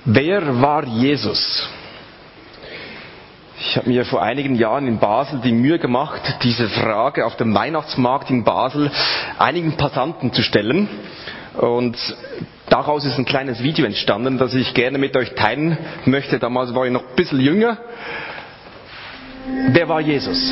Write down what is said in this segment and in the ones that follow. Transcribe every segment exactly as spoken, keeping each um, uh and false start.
Wer war Jesus? Ich habe mir vor einigen Jahren in Basel die Mühe gemacht, diese Frage auf dem Weihnachtsmarkt in Basel einigen Passanten zu stellen. Und daraus ist ein kleines Video entstanden, das ich gerne mit euch teilen möchte. Damals war ich noch ein bisschen jünger. Wer war Jesus?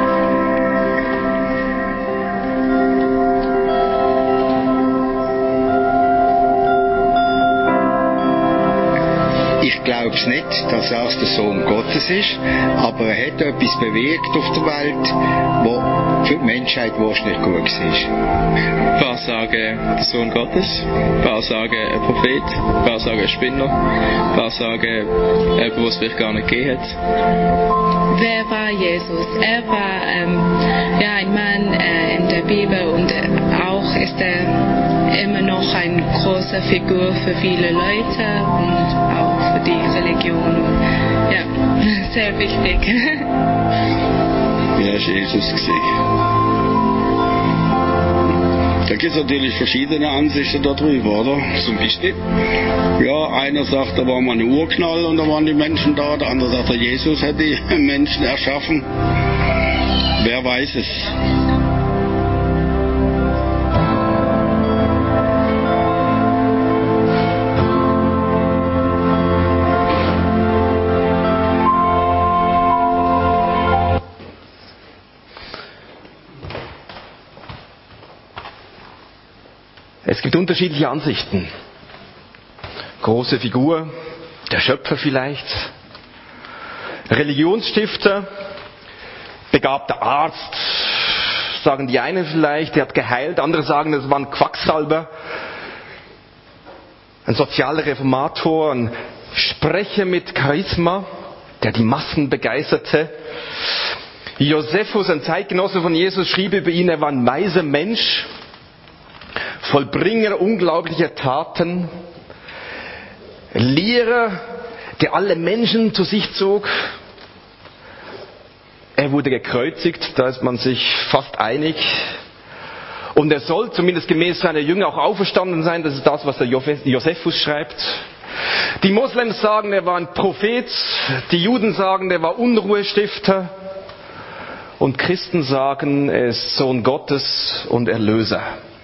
Ich glaube es nicht, dass er der Sohn Gottes ist, aber er hat etwas bewegt auf der Welt, wo für die Menschheit wahrscheinlich gut war. Ein paar sagen der Sohn Gottes, ein paar sagen ein Prophet, ein paar sagen ein Spinner, ein paar sagen jemand, der es vielleicht gar nicht gegeben hat. Wer war Jesus? Er war ähm, ja, ein Mann äh, in der Bibel und auch ist er immer noch eine große Figur für viele Leute und auch für die Religion. Ja, sehr wichtig. Wer ist Jesus gewesen? Da gibt es natürlich verschiedene Ansichten darüber, oder? Zum Beispiel? Ja, einer sagt, da war mal ein Urknall und da waren die Menschen da. Der andere sagt, Jesus hat die Menschen erschaffen. Wer weiß es? Es gibt unterschiedliche Ansichten. Große Figur, der Schöpfer vielleicht, Religionsstifter, begabter Arzt, sagen die einen vielleicht, der hat geheilt, andere sagen, das war ein Quacksalber, ein sozialer Reformator, ein Sprecher mit Charisma, der die Massen begeisterte. Josephus, ein Zeitgenosse von Jesus, schrieb über ihn, er war ein weiser Mensch, Vollbringer unglaublicher Taten, Lehrer, der alle Menschen zu sich zog. Er wurde gekreuzigt, da ist man sich fast einig. Und er soll zumindest gemäß seiner Jünger auch auferstanden sein, das ist das, was der Josephus schreibt. Die Moslems sagen, er war ein Prophet, die Juden sagen, er war Unruhestifter und Christen sagen, er ist Sohn Gottes und Erlöser.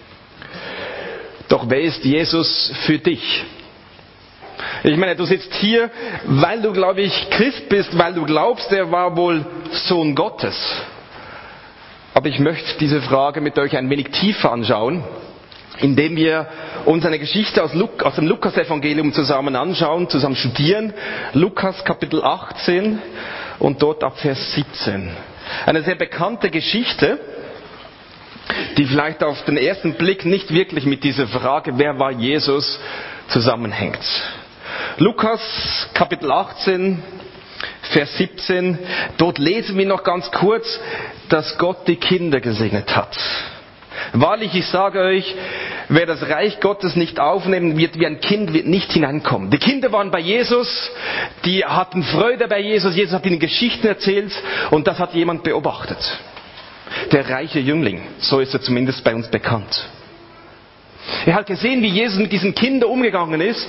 Doch wer ist Jesus für dich? Ich meine, du sitzt hier, weil du, glaube ich, Christ bist, weil du glaubst, er war wohl Sohn Gottes. Aber ich möchte diese Frage mit euch ein wenig tiefer anschauen, indem wir uns eine Geschichte aus, Luk- aus dem Lukas-Evangelium zusammen anschauen, zusammen studieren. Lukas Kapitel achtzehn und dort ab Vers siebzehn. Eine sehr bekannte Geschichte, die vielleicht auf den ersten Blick nicht wirklich mit dieser Frage, wer war Jesus, zusammenhängt. Lukas Kapitel achtzehn, Vers siebzehn, dort lesen wir noch ganz kurz, dass Gott die Kinder gesegnet hat. Wahrlich, ich sage euch, wer das Reich Gottes nicht aufnehmen wird wie ein Kind, wird nicht hineinkommen. Die Kinder waren bei Jesus, die hatten Freude bei Jesus, Jesus hat ihnen Geschichten erzählt und das hat jemand beobachtet. Der reiche Jüngling, so ist er zumindest bei uns bekannt. Er hat gesehen, wie Jesus mit diesen Kindern umgegangen ist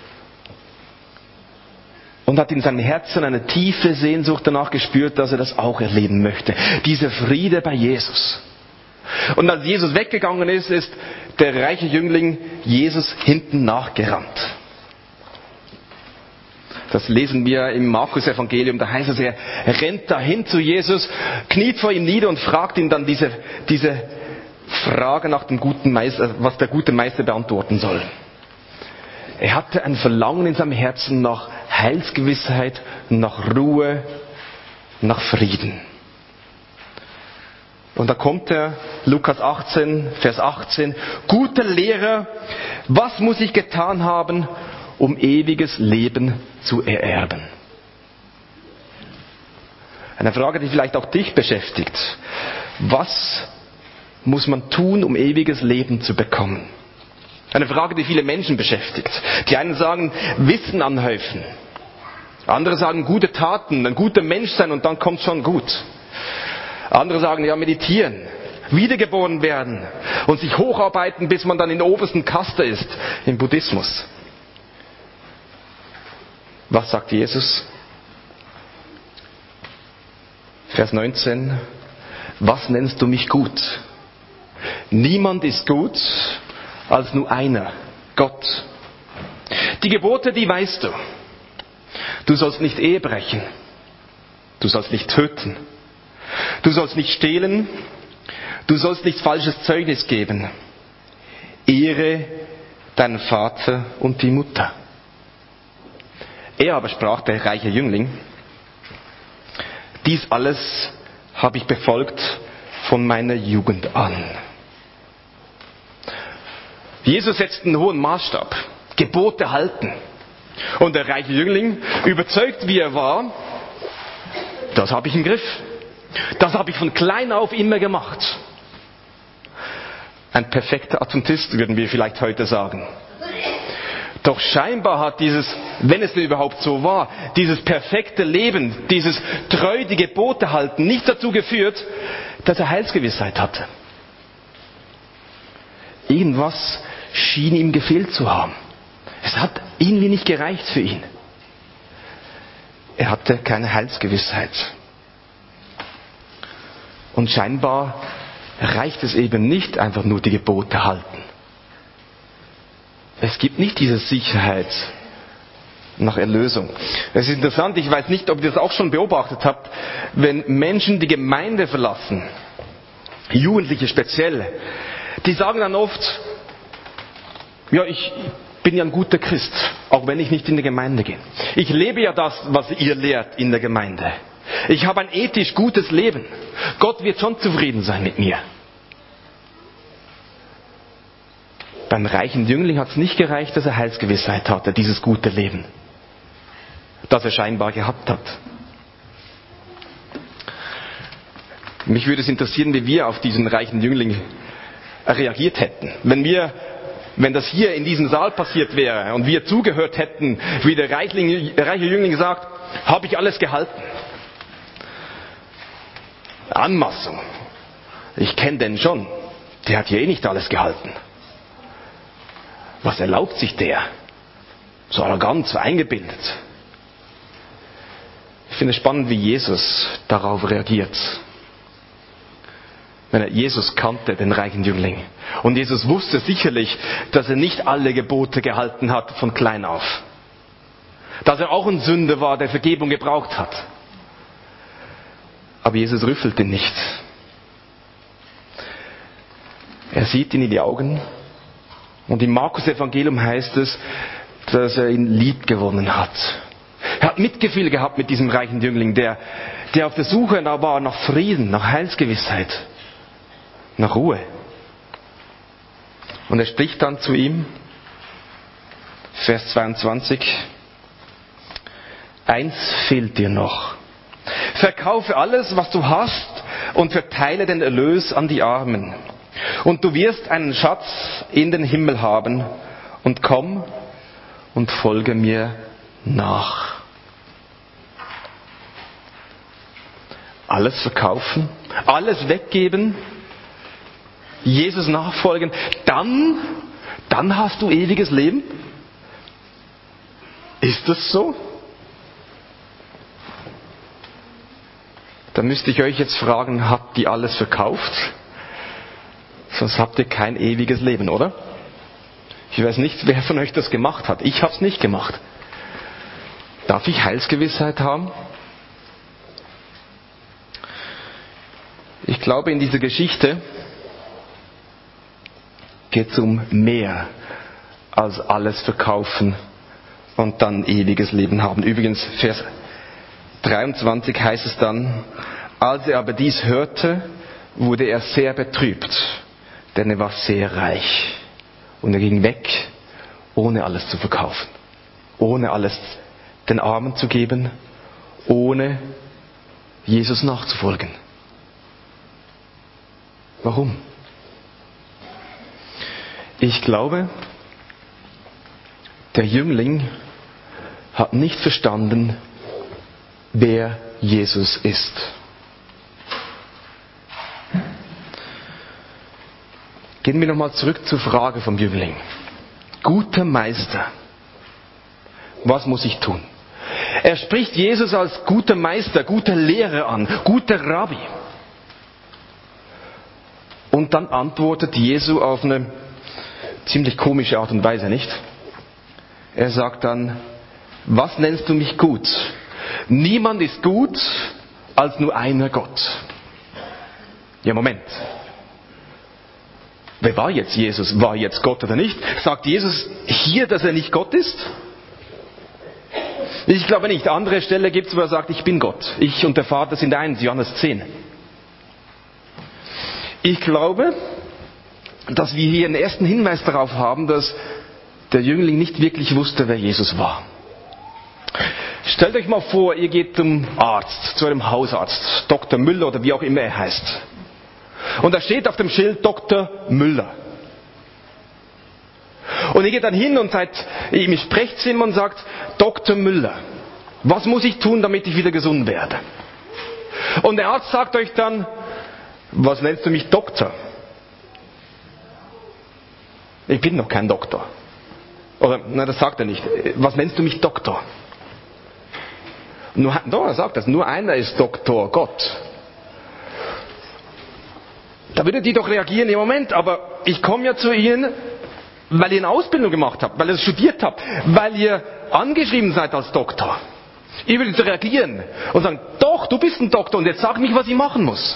und hat in seinem Herzen eine tiefe Sehnsucht danach gespürt, dass er das auch erleben möchte. Dieser Friede bei Jesus. Und als Jesus weggegangen ist, ist der reiche Jüngling Jesus hinten nachgerannt. Das lesen wir im Markus-Evangelium, da heißt es, er rennt dahin zu Jesus, kniet vor ihm nieder und fragt ihn dann diese, diese Frage nach dem guten Meister, was der gute Meister beantworten soll. Er hatte ein Verlangen in seinem Herzen nach Heilsgewissheit, nach Ruhe, nach Frieden. Und da kommt er, Lukas achtzehn, Vers achtzehn, guter Lehrer, was muss ich getan haben, um ewiges Leben zu ererben? Eine Frage, die vielleicht auch dich beschäftigt. Was muss man tun, um ewiges Leben zu bekommen? Eine Frage, die viele Menschen beschäftigt. Die einen sagen, Wissen anhäufen. Andere sagen, gute Taten, ein guter Mensch sein und dann kommt schon gut. Andere sagen, ja, meditieren, wiedergeboren werden und sich hocharbeiten, bis man dann in der obersten Kaste ist im Buddhismus. Was sagt Jesus? Vers neunzehn. Was nennst du mich gut? Niemand ist gut als nur einer, Gott. Die Gebote, die weißt du. Du sollst nicht Ehe brechen. Du sollst nicht töten. Du sollst nicht stehlen. Du sollst nicht falsches Zeugnis geben. Ehre deinen Vater und die Mutter. Er aber sprach, der reiche Jüngling, dies alles habe ich befolgt von meiner Jugend an. Jesus setzt einen hohen Maßstab. Gebote halten. Und der reiche Jüngling, überzeugt wie er war, das habe ich im Griff. Das habe ich von klein auf immer gemacht. Ein perfekter Adventist, würden wir vielleicht heute sagen. Doch scheinbar hat dieses, wenn es denn überhaupt so war, dieses perfekte Leben, dieses treu die Gebote halten, nicht dazu geführt, dass er Heilsgewissheit hatte. Irgendwas schien ihm gefehlt zu haben. Es hat irgendwie nicht gereicht für ihn. Er hatte keine Heilsgewissheit. Und scheinbar reicht es eben nicht einfach nur die Gebote halten. Es gibt nicht diese Sicherheit nach Erlösung. Es ist interessant, ich weiß nicht, ob ihr das auch schon beobachtet habt, wenn Menschen die Gemeinde verlassen, Jugendliche speziell, die sagen dann oft, ja, ich bin ja ein guter Christ, auch wenn ich nicht in die Gemeinde gehe. Ich lebe ja das, was ihr lehrt in der Gemeinde. Ich habe ein ethisch gutes Leben. Gott wird schon zufrieden sein mit mir. Beim reichen Jüngling hat es nicht gereicht, dass er Heilsgewissheit hatte, dieses gute Leben, das er scheinbar gehabt hat. Mich würde es interessieren, wie wir auf diesen reichen Jüngling reagiert hätten. Wenn wir, wenn das hier in diesem Saal passiert wäre und wir zugehört hätten, wie der reiche Jüngling sagt, habe ich alles gehalten. Anmaßung. Ich kenne den schon. Der hat hier eh nicht alles gehalten. Was erlaubt sich der? So arrogant, so eingebildet. Ich finde es spannend, wie Jesus darauf reagiert. Jesus kannte den reichen Jüngling. Und Jesus wusste sicherlich, dass er nicht alle Gebote gehalten hat von klein auf. Dass er auch ein Sünder war, der Vergebung gebraucht hat. Aber Jesus rüffelt ihn nicht. Er sieht ihn in die Augen. Und im Markus-Evangelium heißt es, dass er ihn lieb gewonnen hat. Er hat Mitgefühl gehabt mit diesem reichen Jüngling, der, der auf der Suche war nach Frieden, nach Heilsgewissheit, nach Ruhe. Und er spricht dann zu ihm, Vers zweiundzwanzig, eins fehlt dir noch. Verkaufe alles, was du hast, und verteile den Erlös an die Armen. Und du wirst einen Schatz in den Himmel haben. Und komm und folge mir nach. Alles verkaufen, alles weggeben, Jesus nachfolgen, dann, dann hast du ewiges Leben? Ist das so? Da müsste ich euch jetzt fragen, habt ihr alles verkauft? Sonst habt ihr kein ewiges Leben, oder? Ich weiß nicht, wer von euch das gemacht hat. Ich habe es nicht gemacht. Darf ich Heilsgewissheit haben? Ich glaube, in dieser Geschichte geht es um mehr als alles verkaufen und dann ewiges Leben haben. Übrigens, Vers dreiundzwanzig heißt es dann, als er aber dies hörte, wurde er sehr betrübt, denn er war sehr reich. Und er ging weg, ohne alles zu verkaufen, ohne alles den Armen zu geben, ohne Jesus nachzufolgen. Warum? Ich glaube, der Jüngling hat nicht verstanden, wer Jesus ist. Gehen wir nochmal zurück zur Frage vom Jüngling. Guter Meister, was muss ich tun? Er spricht Jesus als guter Meister, guter Lehrer an, guter Rabbi. Und dann antwortet Jesu auf eine ziemlich komische Art und Weise, nicht? Er sagt dann, was nennst du mich gut? Niemand ist gut als nur einer Gott. Ja, Moment. Wer war jetzt Jesus? War jetzt Gott oder nicht? Sagt Jesus hier, dass er nicht Gott ist? Ich glaube nicht. Andere Stelle gibt es, wo er sagt, ich bin Gott. Ich und der Vater sind eins, Johannes zehn. Ich glaube, dass wir hier einen ersten Hinweis darauf haben, dass der Jüngling nicht wirklich wusste, wer Jesus war. Stellt euch mal vor, ihr geht zum Arzt, zu einem Hausarzt, Doktor Müller oder wie auch immer er heißt. Und da steht auf dem Schild Doktor Müller. Und ihr geht dann hin und seid im Sprechzimmer und sagt, Doktor Müller, was muss ich tun, damit ich wieder gesund werde? Und der Arzt sagt euch dann, was nennst du mich Doktor? Ich bin noch kein Doktor. Oder, nein, das sagt er nicht. Was nennst du mich Doktor? Nur, doch, er sagt das. Nur einer ist Doktor, Gott. Da würdet ihr doch reagieren, im Moment, aber ich komme ja zu Ihnen, weil ihr eine Ausbildung gemacht habt, weil ihr studiert habt, weil ihr angeschrieben seid als Doktor. Ihr würdet reagieren und sagen, doch, du bist ein Doktor und jetzt sag mich, was ich machen muss.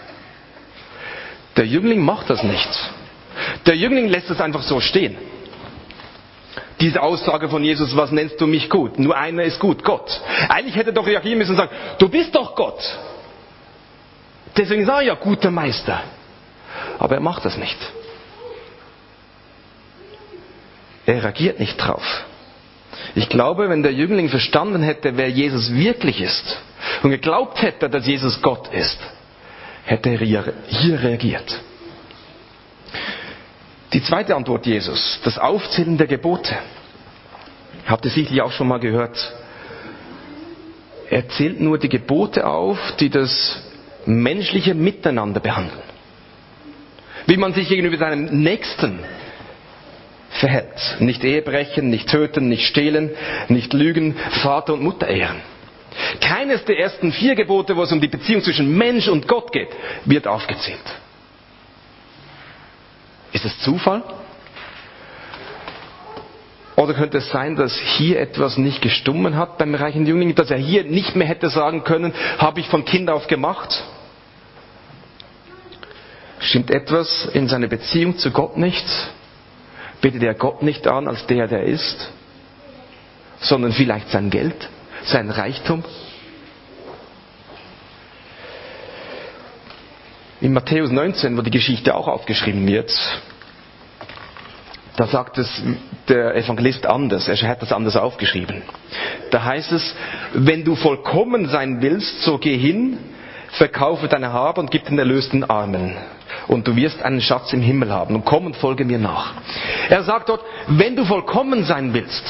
Der Jüngling macht das nicht. Der Jüngling lässt es einfach so stehen. Diese Aussage von Jesus, was nennst du mich gut? Nur einer ist gut, Gott. Eigentlich hätte er doch reagieren müssen und sagen, du bist doch Gott. Deswegen sage ich ja, guter Meister. Aber er macht das nicht. Er reagiert nicht drauf. Ich glaube, wenn der Jüngling verstanden hätte, wer Jesus wirklich ist und geglaubt hätte, dass Jesus Gott ist, hätte er hier reagiert. Die zweite Antwort Jesus, das Aufzählen der Gebote. Habt ihr sicherlich auch schon mal gehört. Er zählt nur die Gebote auf, die das menschliche Miteinander behandeln. Wie man sich gegenüber seinem Nächsten verhält. Nicht Ehe brechen, nicht töten, nicht stehlen, nicht lügen, Vater und Mutter ehren. Keines der ersten vier Gebote, wo es um die Beziehung zwischen Mensch und Gott geht, wird aufgezählt. Ist es Zufall? Oder könnte es sein, dass hier etwas nicht gestummen hat beim reichen Jüngling, dass er hier nicht mehr hätte sagen können, habe ich von Kind auf gemacht? Stimmt etwas in seiner Beziehung zu Gott nicht? Betet er Gott nicht an als der, der ist? Sondern vielleicht sein Geld, sein Reichtum? In Matthäus neunzehn, wo die Geschichte auch aufgeschrieben wird, da sagt es der Evangelist anders, er hat das anders aufgeschrieben. Da heißt es, wenn du vollkommen sein willst, so geh hin, verkaufe deine Habe und gib den Erlös den Armen. Und du wirst einen Schatz im Himmel haben. Und komm und folge mir nach. Er sagt dort, wenn du vollkommen sein willst,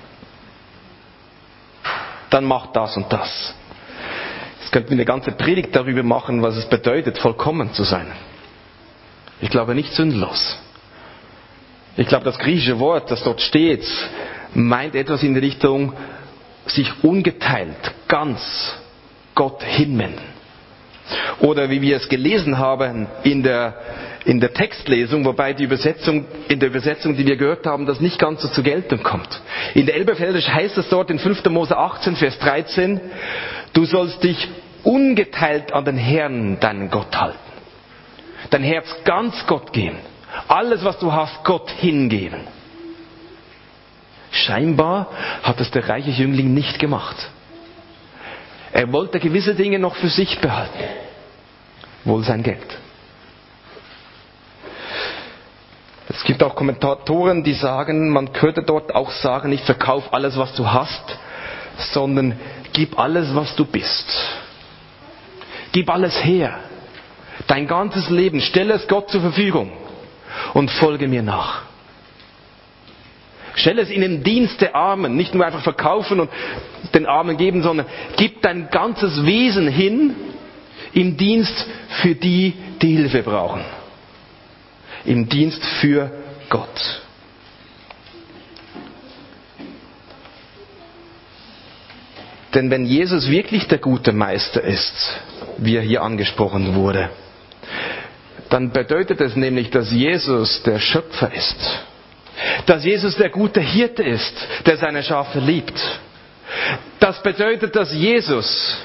dann mach das und das. Jetzt könnten wir eine ganze Predigt darüber machen, was es bedeutet, vollkommen zu sein. Ich glaube nicht sündlos. Ich glaube, das griechische Wort, das dort steht, meint etwas in die Richtung, sich ungeteilt, ganz Gott hinwenden. Oder wie wir es gelesen haben in der, in der Textlesung, wobei die Übersetzung, in der Übersetzung, die wir gehört haben, das nicht ganz so zur Geltung kommt. In der Elberfeldisch heißt es dort in fünfter Mose achtzehn, Vers dreizehn, du sollst dich ungeteilt an den Herrn, deinen Gott halten. Dein Herz ganz Gott geben. Alles, was du hast, Gott hingeben. Scheinbar hat es der reiche Jüngling nicht gemacht. Er wollte gewisse Dinge noch für sich behalten. Wohl sein Geld. Es gibt auch Kommentatoren, die sagen, man könnte dort auch sagen, nicht verkauf alles, was du hast, sondern gib alles, was du bist. Gib alles her. Dein ganzes Leben, stelle es Gott zur Verfügung und folge mir nach. Stelle es in den Dienst der Armen, nicht nur einfach verkaufen und den Armen geben, sondern gib dein ganzes Wesen hin im Dienst für die, die Hilfe brauchen. Im Dienst für Gott. Denn wenn Jesus wirklich der gute Meister ist, wie er hier angesprochen wurde, dann bedeutet es nämlich, dass Jesus der Schöpfer ist. Dass Jesus der gute Hirte ist, der seine Schafe liebt. Das bedeutet, dass Jesus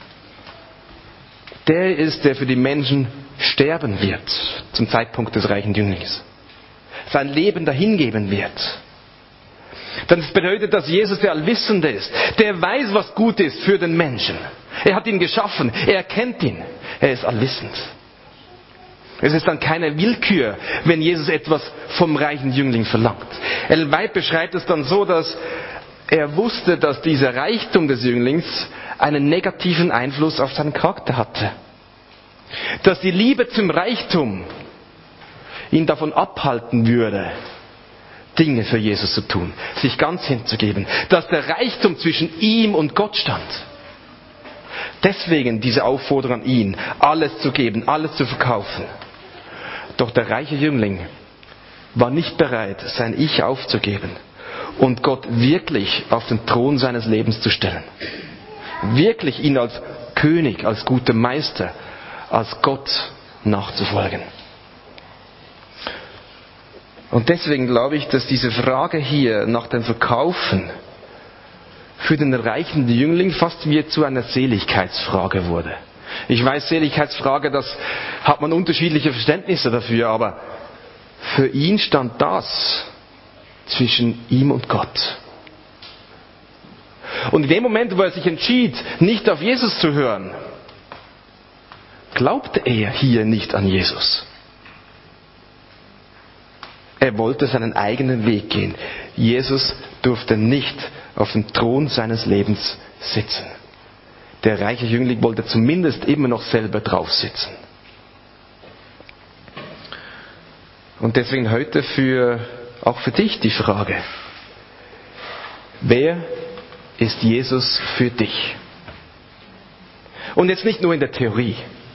der ist, der für die Menschen sterben wird, zum Zeitpunkt des reichen Jünglings. Sein Leben dahingeben wird. Das bedeutet, dass Jesus der Allwissende ist, der weiß, was gut ist für den Menschen. Er hat ihn geschaffen, er kennt ihn, er ist allwissend. Es ist dann keine Willkür, wenn Jesus etwas vom reichen Jüngling verlangt. Ellen White beschreibt es dann so, dass er wusste, dass dieser Reichtum des Jünglings einen negativen Einfluss auf seinen Charakter hatte. Dass die Liebe zum Reichtum ihn davon abhalten würde, Dinge für Jesus zu tun, sich ganz hinzugeben. Dass der Reichtum zwischen ihm und Gott stand. Deswegen diese Aufforderung an ihn, alles zu geben, alles zu verkaufen. Doch der reiche Jüngling war nicht bereit, sein Ich aufzugeben und Gott wirklich auf den Thron seines Lebens zu stellen. Wirklich ihn als König, als guter Meister, als Gott nachzufolgen. Und deswegen glaube ich, dass diese Frage hier nach dem Verkaufen für den reichen Jüngling fast wie zu einer Seligkeitsfrage wurde. Ich weiß, Seligkeitsfrage, das hat man unterschiedliche Verständnisse dafür, aber für ihn stand das zwischen ihm und Gott. Und in dem Moment, wo er sich entschied, nicht auf Jesus zu hören, glaubte er hier nicht an Jesus. Er wollte seinen eigenen Weg gehen. Jesus durfte nicht auf dem Thron seines Lebens sitzen. Der reiche Jüngling wollte zumindest immer noch selber drauf sitzen. Und deswegen heute für, auch für dich die Frage: Wer ist Jesus für dich? Und jetzt nicht nur in der Theorie.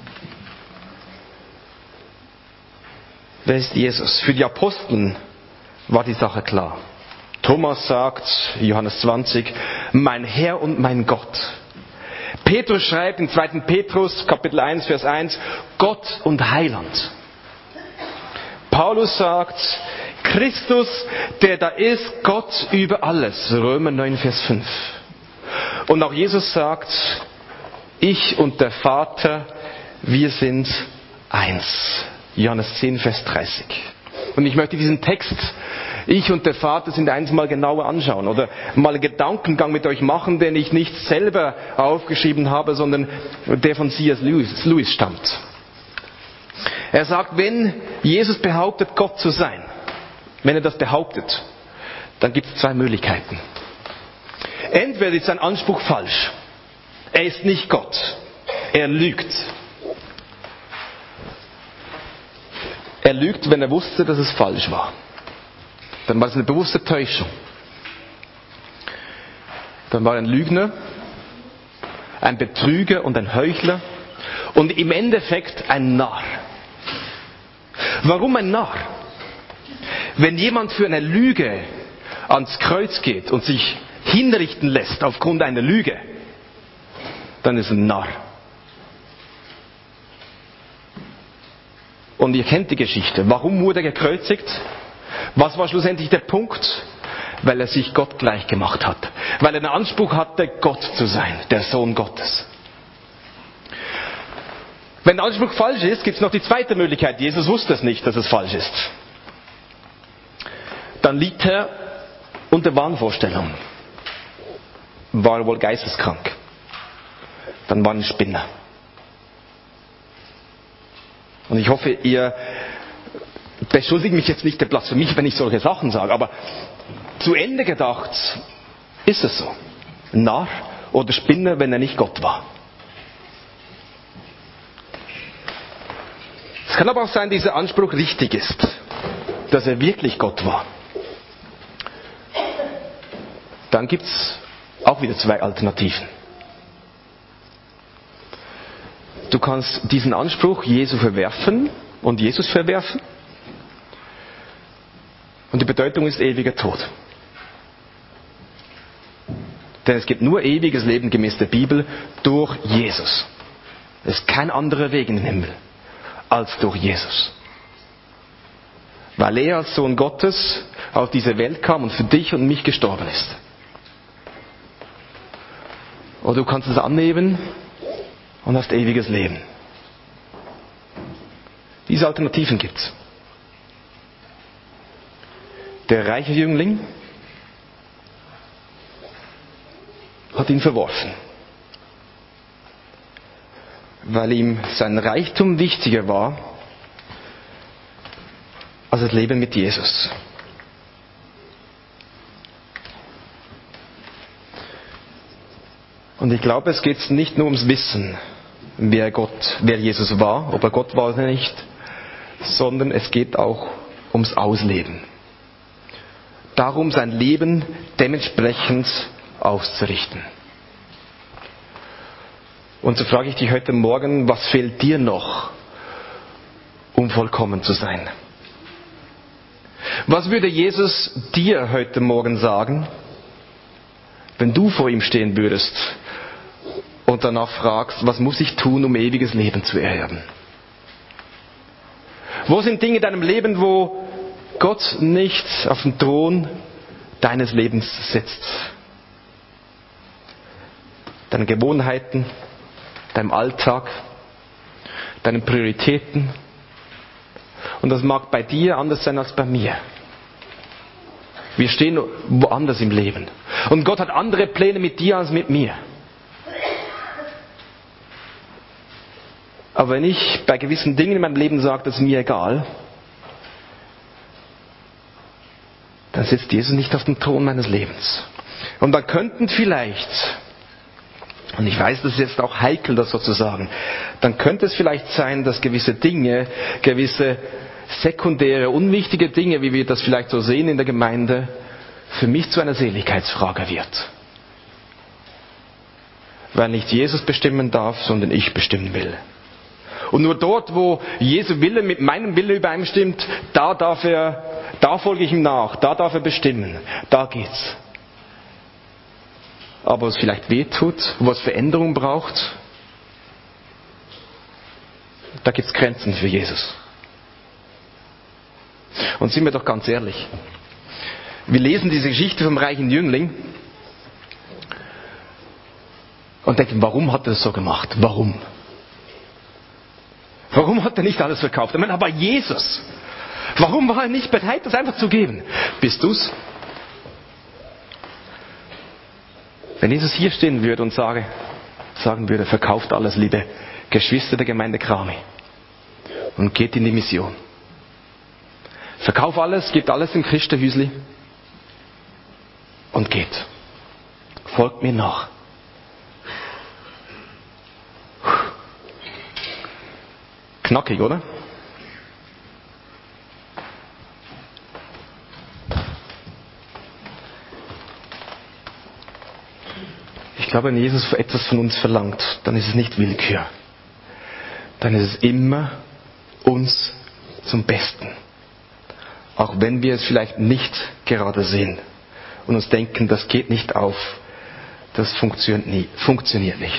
Wer ist Jesus? Für die Aposteln war die Sache klar. Thomas sagt, Johannes zwanzig, mein Herr und mein Gott. Petrus schreibt in zweiten Petrus, Kapitel eins, Vers eins, Gott und Heiland. Paulus sagt, Christus, der da ist, Gott über alles. Römer neun, Vers fünf. Und auch Jesus sagt, ich und der Vater, wir sind eins. Johannes zehn, Vers dreißig. Und ich möchte diesen Text, ich und der Vater sind eins, mal genauer anschauen oder mal einen Gedankengang mit euch machen, den ich nicht selber aufgeschrieben habe, sondern der von C S Lewis, Lewis stammt. Er sagt, wenn Jesus behauptet, Gott zu sein, wenn er das behauptet, dann gibt es zwei Möglichkeiten. Entweder ist sein Anspruch falsch. Er ist nicht Gott. Er lügt. Er lügt, wenn er wusste, dass es falsch war. Dann war es eine bewusste Täuschung. Dann war er ein Lügner, ein Betrüger und ein Heuchler und im Endeffekt ein Narr. Warum ein Narr? Wenn jemand für eine Lüge ans Kreuz geht und sich hinrichten lässt aufgrund einer Lüge, dann ist er ein Narr. Und ihr kennt die Geschichte. Warum wurde er gekreuzigt? Was war schlussendlich der Punkt? Weil er sich Gott gleich gemacht hat. Weil er den Anspruch hatte, Gott zu sein, der Sohn Gottes. Wenn der Anspruch falsch ist, gibt es noch die zweite Möglichkeit. Jesus wusste es nicht, dass es falsch ist. Dann litt er unter Wahnvorstellungen. War wohl geisteskrank. Dann war er ein Spinner. Und ich hoffe, ihr beschuldigt mich jetzt nicht der Platz für mich, wenn ich solche Sachen sage, aber zu Ende gedacht ist es so. Narr oder Spinner, wenn er nicht Gott war. Es kann aber auch sein, dass dieser Anspruch richtig ist, dass er wirklich Gott war. Dann gibt es auch wieder zwei Alternativen. Du kannst diesen Anspruch Jesu verwerfen und Jesus verwerfen. Und die Bedeutung ist ewiger Tod. Denn es gibt nur ewiges Leben gemäß der Bibel durch Jesus. Es ist kein anderer Weg in den Himmel als durch Jesus. Weil er als Sohn Gottes auf diese Welt kam und für dich und mich gestorben ist. Oder du kannst es annehmen und hast ewiges Leben. Diese Alternativen gibt's. Der reiche Jüngling hat ihn verworfen, weil ihm sein Reichtum wichtiger war als das Leben mit Jesus. Und ich glaube, es geht nicht nur ums Wissen, wer Gott, wer Jesus war, ob er Gott war oder nicht, sondern es geht auch ums Ausleben. Darum, sein Leben dementsprechend auszurichten. Und so frage ich dich heute Morgen, was fehlt dir noch, um vollkommen zu sein? Was würde Jesus dir heute Morgen sagen, wenn du vor ihm stehen würdest und danach fragst, was muss ich tun, um ewiges Leben zu ererben? Wo sind Dinge in deinem Leben, wo Gott nicht auf dem Thron deines Lebens sitzt? Deine Gewohnheiten, deinem Alltag, deinen Prioritäten. Und das mag bei dir anders sein als bei mir. Wir stehen woanders im Leben. Und Gott hat andere Pläne mit dir als mit mir. Aber wenn ich bei gewissen Dingen in meinem Leben sage, das ist mir egal, dann sitzt Jesus nicht auf dem Thron meines Lebens. Und dann könnten vielleicht, und ich weiß, das ist jetzt auch heikel, das so zu sagen, dann könnte es vielleicht sein, dass gewisse Dinge, gewisse sekundäre, unwichtige Dinge, wie wir das vielleicht so sehen in der Gemeinde, für mich zu einer Seligkeitsfrage wird. Weil nicht Jesus bestimmen darf, sondern ich bestimmen will. Und nur dort, wo Jesu Wille mit meinem Wille übereinstimmt, da darf er, da folge ich ihm nach, da darf er bestimmen, da geht's. Aber wo es vielleicht wehtut, wo es Veränderung braucht, da gibt's Grenzen für Jesus. Und sind wir doch ganz ehrlich, wir lesen diese Geschichte vom reichen Jüngling und denken, warum hat er das so gemacht? Warum? Warum hat er nicht alles verkauft? Ich meine, aber Jesus, warum war er nicht bereit, das einfach zu geben? Bist du's? Wenn Jesus hier stehen würde und sage, sagen würde, verkauft alles, liebe Geschwister der Gemeinde Krami, und geht in die Mission. Verkauf alles, gebt alles im Christenhüsli und geht. Folgt mir nach. Knackig, oder? Ich glaube, wenn Jesus etwas von uns verlangt, dann ist es nicht Willkür. Dann ist es immer uns zum Besten. Auch wenn wir es vielleicht nicht gerade sehen und uns denken, das geht nicht auf, das funktioniert nie, funktioniert nicht.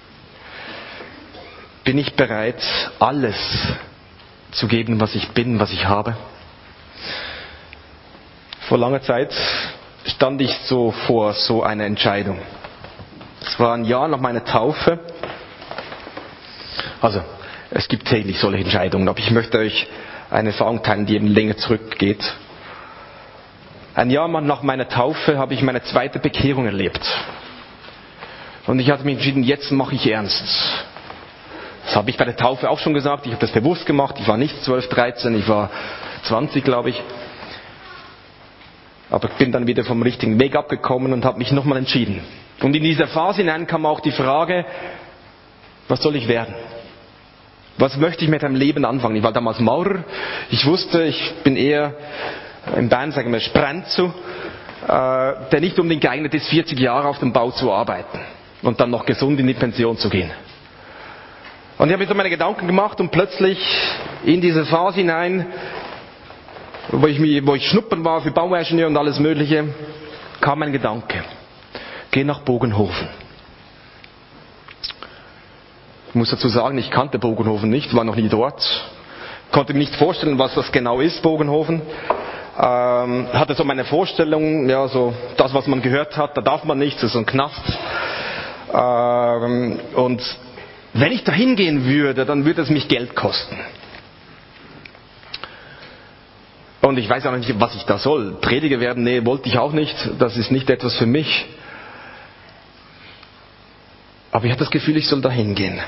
Bin ich bereit, alles zu geben, was ich bin, was ich habe? Vor langer Zeit stand ich so vor so einer Entscheidung. Es war ein Jahr nach meiner Taufe. Also, es gibt täglich solche Entscheidungen, aber ich möchte euch eine Erfahrung teilen, die eben länger zurückgeht. Ein Jahr nach meiner Taufe habe ich meine zweite Bekehrung erlebt. Und ich hatte mich entschieden, jetzt mache ich ernst. Das habe ich bei der Taufe auch schon gesagt. Ich habe das bewusst gemacht. Ich war nicht zwölf, dreizehn, ich war zwanzig, glaube ich. Aber ich bin dann wieder vom richtigen Weg abgekommen und habe mich nochmal entschieden. Und in dieser Phase hinein kam auch die Frage, was soll ich werden? Was möchte ich mit meinem Leben anfangen? Ich war damals Maurer. Ich wusste, ich bin eher, in Bayern sagen wir Spranzo, äh, der nicht unbedingt geeignet ist, vierzig Jahre auf dem Bau zu arbeiten und dann noch gesund in die Pension zu gehen. Und ich habe mir so meine Gedanken gemacht und plötzlich in diese Phase hinein, wo ich, mich, wo ich schnuppern war für Bauingenieur und alles Mögliche, kam ein Gedanke. geh nach Bogenhofen. Ich muss dazu sagen, ich kannte Bogenhofen nicht, war noch nie dort. Konnte mir nicht vorstellen, was das genau ist, Bogenhofen. Ähm, hatte so meine Vorstellung, ja, so das, was man gehört hat, da darf man nichts, das ist so ein Knast. Ähm, und wenn ich da hingehen würde, dann würde es mich Geld kosten. Und ich weiß auch nicht, was ich da soll. Prediger werden, nee, wollte ich auch nicht. Das ist nicht etwas für mich. Aber ich hatte das Gefühl, ich soll da hingehen.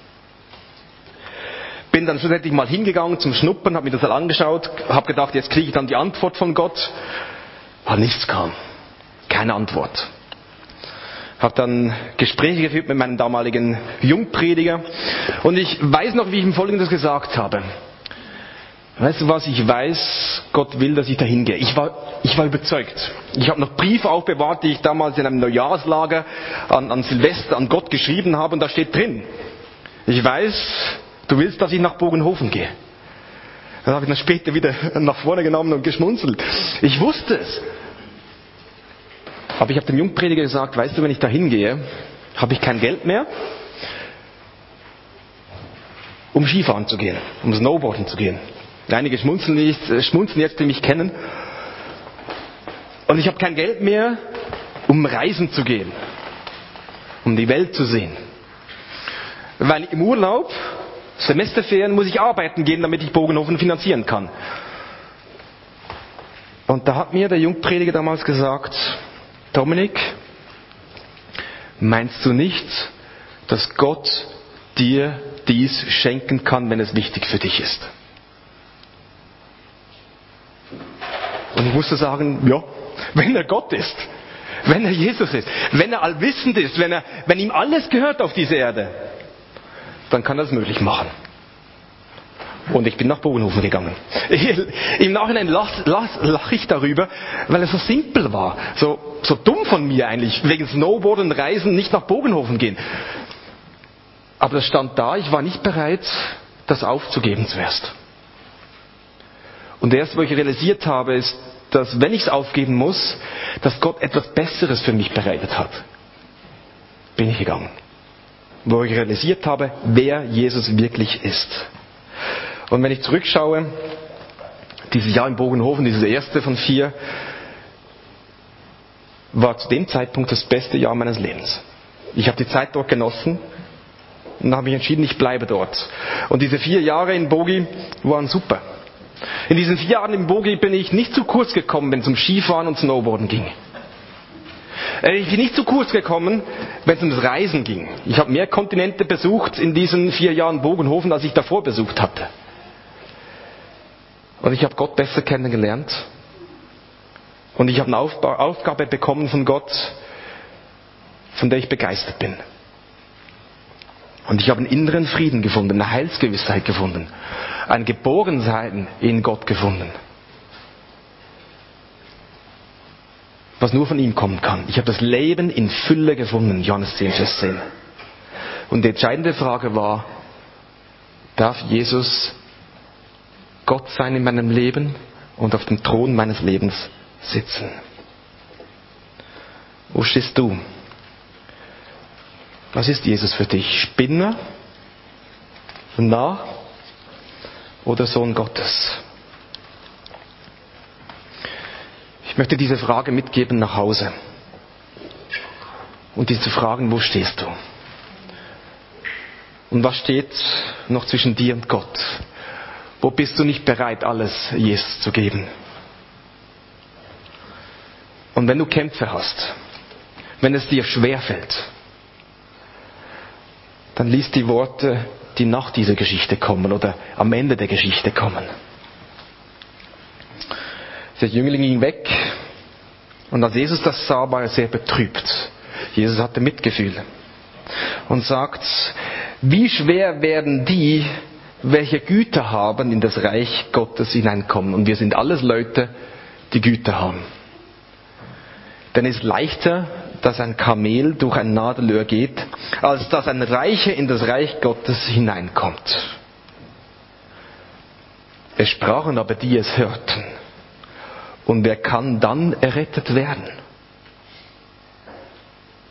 Bin dann schlussendlich mal hingegangen zum Schnuppern, habe mir das mal angeschaut, habe gedacht, jetzt kriege ich dann die Antwort von Gott. Aber nichts kam. Keine Antwort. Habe dann Gespräche geführt mit meinem damaligen Jungprediger. Und ich weiß noch, wie ich ihm Folgendes gesagt habe. Weißt du was, ich weiß, Gott will, dass ich da hingehe. Ich war, ich war überzeugt. Ich habe noch Briefe aufbewahrt, die ich damals in einem Neujahrslager an, an Silvester an Gott geschrieben habe, und da steht drin, ich weiß, du willst, dass ich nach Bogenhofen gehe. Das habe ich dann später wieder nach vorne genommen und geschmunzelt. Ich wusste es. Aber ich habe dem Jungprediger gesagt, weißt du, wenn ich da hingehe, habe ich kein Geld mehr, um Skifahren zu gehen, um Snowboarden zu gehen. Einige schmunzeln, nicht, schmunzeln jetzt, die mich kennen. Und ich habe kein Geld mehr, um reisen zu gehen, um die Welt zu sehen. Weil im Urlaub, Semesterferien, muss ich arbeiten gehen, damit ich Bogenhofen finanzieren kann. Und da hat mir der Jungprediger damals gesagt, Dominik, meinst du nicht, dass Gott dir dies schenken kann, wenn es wichtig für dich ist? Und ich musste sagen, ja, wenn er Gott ist, wenn er Jesus ist, wenn er allwissend ist, wenn, er, wenn ihm alles gehört auf dieser Erde, dann kann er es möglich machen. Und ich bin nach Bogenhofen gegangen. Im Nachhinein lache lach ich darüber, weil es so simpel war. So, so dumm von mir eigentlich, wegen Snowboard und Reisen nicht nach Bogenhofen gehen. Aber das stand da, ich war nicht bereit, das aufzugeben zuerst. Und erst, wo ich realisiert habe, ist, dass wenn ich es aufgeben muss, dass Gott etwas Besseres für mich bereitet hat, bin ich gegangen. Wo ich realisiert habe, wer Jesus wirklich ist. Und wenn ich zurückschaue, dieses Jahr in Bogenhofen, dieses erste von vier, war zu dem Zeitpunkt das beste Jahr meines Lebens. Ich habe die Zeit dort genossen und habe mich entschieden, ich bleibe dort. Und diese vier Jahre in Bogi waren super. In diesen vier Jahren in Bogi bin ich nicht zu kurz gekommen, wenn es um Skifahren und Snowboarden ging. Ich bin nicht zu kurz gekommen, wenn es ums Reisen ging. Ich habe mehr Kontinente besucht in diesen vier Jahren Bogenhofen, als ich davor besucht hatte. Und ich habe Gott besser kennengelernt. Und ich habe eine Aufgabe bekommen von Gott, von der ich begeistert bin. Und ich habe einen inneren Frieden gefunden, eine Heilsgewissheit gefunden, ein Geborensein in Gott gefunden, was nur von ihm kommen kann. Ich habe das Leben in Fülle gefunden, Johannes zehn, Vers zehn. Und die entscheidende Frage war, darf Jesus Gott sein in meinem Leben und auf dem Thron meines Lebens sitzen? Wo stehst du? Was ist Jesus für dich? Spinner? Narr? Oder Sohn Gottes? Ich möchte diese Frage mitgeben nach Hause. Und diese Fragen, wo stehst du? Und was steht noch zwischen dir und Gott? Wo bist du nicht bereit, alles Jesus zu geben? Und wenn du Kämpfe hast, wenn es dir schwerfällt, dann lies die Worte, die nach dieser Geschichte kommen oder am Ende der Geschichte kommen. Der Jüngling ging weg und als Jesus das sah, war er sehr betrübt. Jesus hatte Mitgefühl und sagt, wie schwer werden die, welche Güter haben, in das Reich Gottes hineinkommen. Und wir sind alles Leute, die Güter haben. Denn es ist leichter, dass ein Kamel durch ein Nadelöhr geht, als dass ein Reicher in das Reich Gottes hineinkommt. Es sprachen aber die es hörten. Und wer kann dann errettet werden?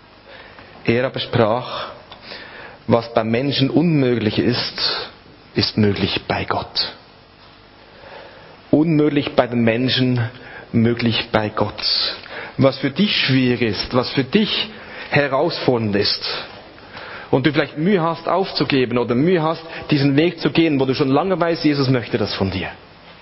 Er aber sprach, was beim Menschen unmöglich ist, ist möglich bei Gott. Unmöglich bei den Menschen, möglich bei Gott. Was für dich schwierig ist, was für dich herausfordernd ist und du vielleicht Mühe hast aufzugeben oder Mühe hast, diesen Weg zu gehen, wo du schon lange weißt, Jesus möchte das von dir.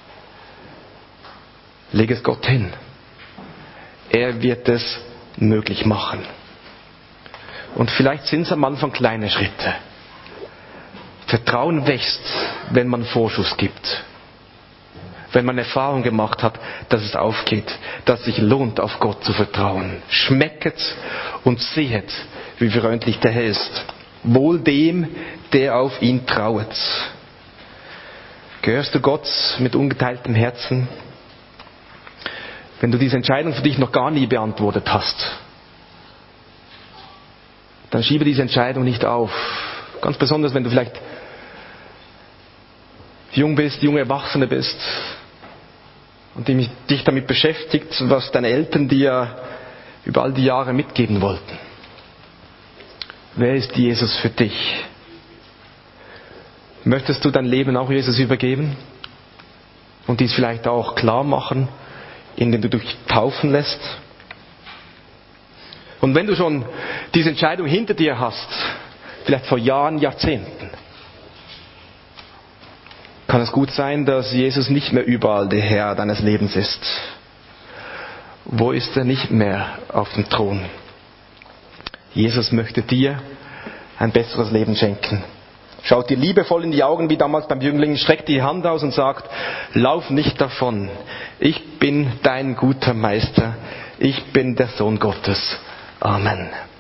Leg es Gott hin. Er wird es möglich machen. Und vielleicht sind es am Anfang kleine Schritte. Vertrauen wächst, wenn man Vorschuss gibt. Wenn man Erfahrung gemacht hat, dass es aufgeht, dass es sich lohnt, auf Gott zu vertrauen. Schmecket und sehet, wie freundlich der Herr ist. Wohl dem, der auf ihn trauet. Gehörst du Gott mit ungeteiltem Herzen? Wenn du diese Entscheidung für dich noch gar nie beantwortet hast, dann schiebe diese Entscheidung nicht auf. Ganz besonders, wenn du vielleicht jung bist, junge Erwachsene bist und dich damit beschäftigt, was deine Eltern dir über all die Jahre mitgeben wollten. Wer ist Jesus für dich? Möchtest du dein Leben auch Jesus übergeben? Und dies vielleicht auch klar machen, indem du dich taufen lässt? Und wenn du schon diese Entscheidung hinter dir hast, vielleicht vor Jahren, Jahrzehnten, kann es gut sein, dass Jesus nicht mehr überall der Herr deines Lebens ist. Wo ist er nicht mehr auf dem Thron? Jesus möchte dir ein besseres Leben schenken. Schaut dir liebevoll in die Augen, wie damals beim Jüngling, streckt die Hand aus und sagt, lauf nicht davon. Ich bin dein guter Meister. Ich bin der Sohn Gottes. Amen.